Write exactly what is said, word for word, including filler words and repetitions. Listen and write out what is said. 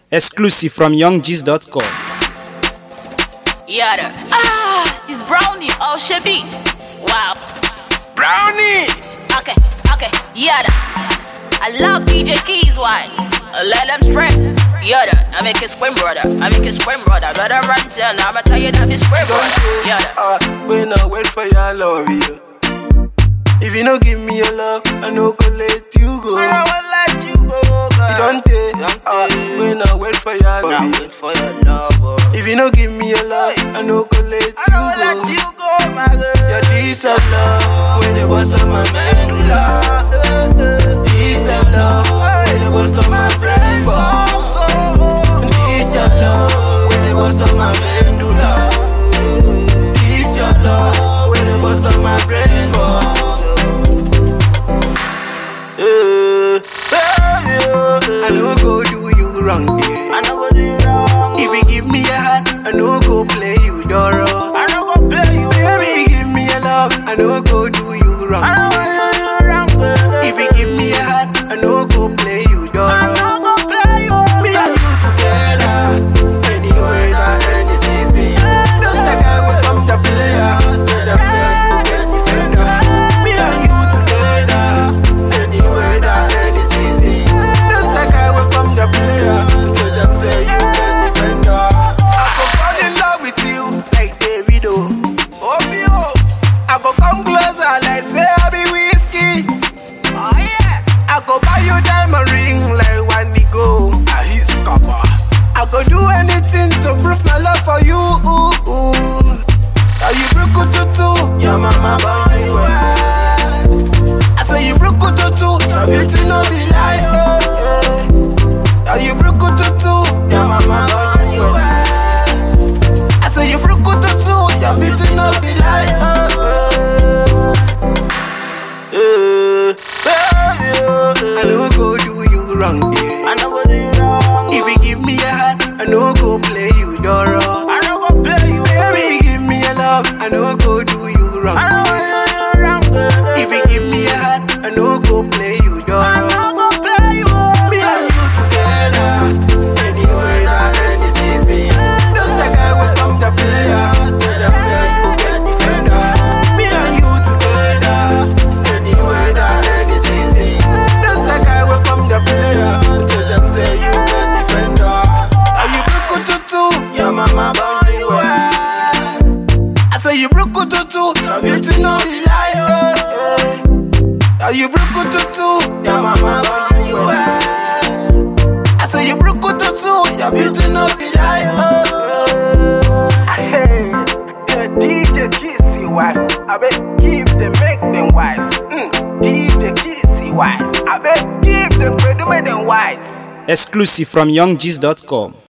Exclusive from young g's dot com. Yada. Ah, it's Brownie. Oh, shit beats. Wow. Brownie. Okay, okay. Yada. I love D J Keys wise. I let them strip. Yada. I make it swim, brother. I make it swim, brother. Better run, tell. I'ma tell you that it's swim, brother. Yada. Uh, when I wait for your love, you. If you don't give me your love, I no go let you go. I won't let you go, girl. You don't take. Uh, when I wait for your When I love, wait for your love, oh. if you don't give me your love, I no go let I you don't go. let you go, my girl. Your this of love, when you bust on my medulla. This of love, when you bust on my brain box. This of love, when you bust on my medulla. This your love, when you bust on my brain box. Uh, I no go do you wrong, yeah. I know what you wrong. If you give me your heart, I no go play you Doro. I know go play you, Baby, give me your love, I no go do you wrong. I know what you wrong, girl. If you give me your heart, I no go play you Doro. I know go play you. Me and you together, anywhere, any season. No second will come to play. Tell them say you get defender. Me and you together, anywhere, any season. No second will come to play. Tell them say you get defender. I go fall in love with you like Davido. Oh, me, oh. I go come closer like say I be whiskey. Oh, yeah. I go buy you diamond ring like one go. Ah, he's copper. I go do anything to prove my love for you. Are you broke tutu? Your mama boy well. I say you broke tutu. Your beauty no be lie. Oh. Are you broke tutu? Your mama boy well. I say you broke tutu. Your beauty no be lie. Oh. Uh, I no go do you wrong, yeah. I know what you wrong. If you give me your heart, I no go play you Doro. I know go play you, Baby, give me your love, I no go do you wrong. I know what you wrong, girl. If you give me your heart, I no go play you I Doro. know go play you. Me and you together, anywhere, any season. No second will come to play. Tell them say you get defender. Me and you together, anywhere, any season. No second will come to play. Tell them say you get defender. Are you broke tutu? Your mama boy well. I say you broke tutu. Your beauty no be lie. Oh. Are you broke tutu? Your mama boy well. I say you broke tutu. Your beauty no be lie. Oh. Hey, the D J Kissy one. I bet give them, make them wise. Mm. D J Kissy one. I bet give them, make them wise. Exclusive from young g's dot com.